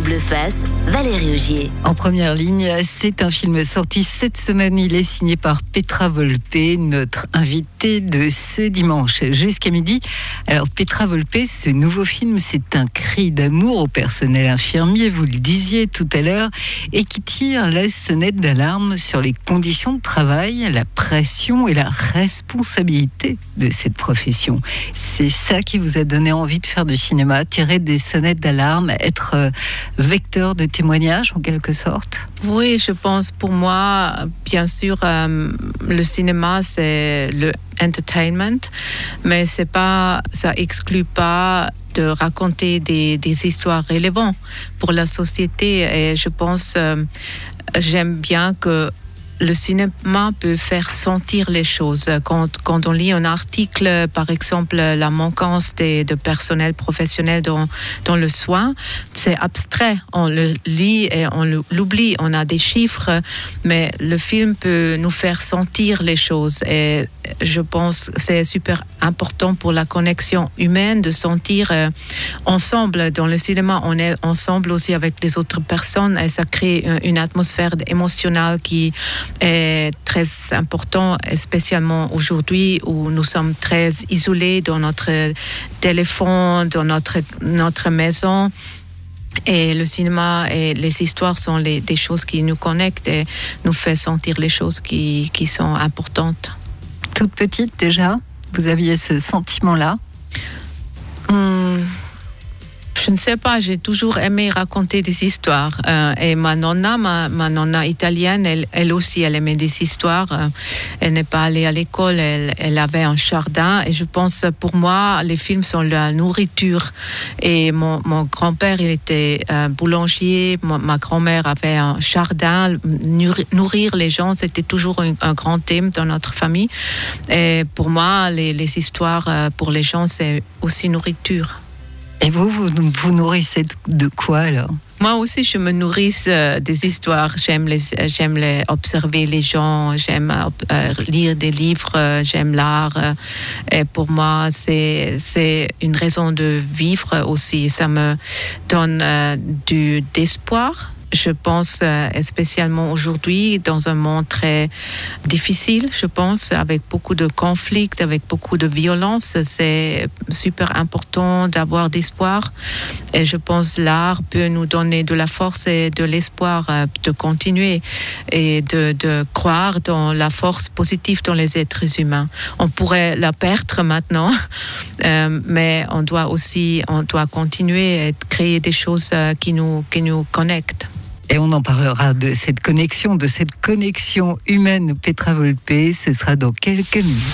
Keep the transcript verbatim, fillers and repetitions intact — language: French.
Double Face, Valérie Augier. En première ligne, c'est un film sorti cette semaine. Il est signé par Petra Volpe, notre invitée de ce dimanche jusqu'à midi. Alors Petra Volpe, ce nouveau film, c'est un cri d'amour au personnel infirmier, vous le disiez tout à l'heure, et qui tire la sonnette d'alarme sur les conditions de travail, la pression et la responsabilité de cette profession. C'est ça qui vous a donné envie de faire du cinéma, tirer des sonnettes d'alarme, être euh, vecteur de témoignage en quelque sorte? Oui, je pense pour moi, bien sûr, euh, le cinéma c'est le entertainment, mais c'est pas, ça exclut pas de raconter des, des histoires relevantes pour la société. Et je pense, euh, j'aime bien que le cinéma peut faire sentir les choses. Quand, quand on lit un article, par exemple, la manquance de, de personnel professionnel dans, dans le soin, c'est abstrait. On le lit et on l'oublie. On a des chiffres, mais le film peut nous faire sentir les choses. Et je pense que c'est super important pour la connexion humaine de sentir euh, ensemble. Dans le cinéma, on est ensemble aussi avec les autres personnes et ça crée une atmosphère émotionnelle qui est très important, spécialement aujourd'hui où nous sommes très isolés dans notre téléphone, dans notre, notre maison. Et le cinéma et les histoires sont les, des choses qui nous connectent et nous font sentir les choses qui, qui sont importantes. Toute petite déjà, vous aviez ce sentiment-là? hum, Je ne sais pas, j'ai toujours aimé raconter des histoires. Euh, et ma nonna, ma, ma nonna italienne, elle, elle aussi, elle aimait des histoires. Euh, elle n'est pas allée à l'école, elle, elle avait un jardin. Et je pense, pour moi, les films sont la nourriture. Et mon, mon grand-père, il était euh, boulanger. Ma, ma grand-mère avait un jardin. Nourrir, nourrir les gens, c'était toujours un, un grand thème dans notre famille. Et pour moi, les, les histoires, euh, pour les gens, c'est aussi nourriture. Et vous, vous vous nourrissez de quoi alors? Moi aussi, je me nourris euh, des histoires. J'aime les, j'aime les observer les gens. J'aime euh, lire des livres. Euh, j'aime l'art. Euh, et pour moi, c'est c'est une raison de vivre aussi. Ça me donne euh, du d'espoir. Je pense euh, spécialement aujourd'hui dans un monde très difficile, je pense, avec beaucoup de conflits, avec beaucoup de violence. C'est super important d'avoir d'espoir. Et je pense que l'art peut nous donner de la force et de l'espoir euh, de continuer et de, de croire dans la force positive dans les êtres humains. On pourrait la perdre maintenant, euh, mais on doit aussi on doit continuer et créer des choses euh, qui nous, qui nous connectent. Et on en parlera de cette connexion, de cette connexion humaine Petra Volpe, ce sera dans quelques minutes.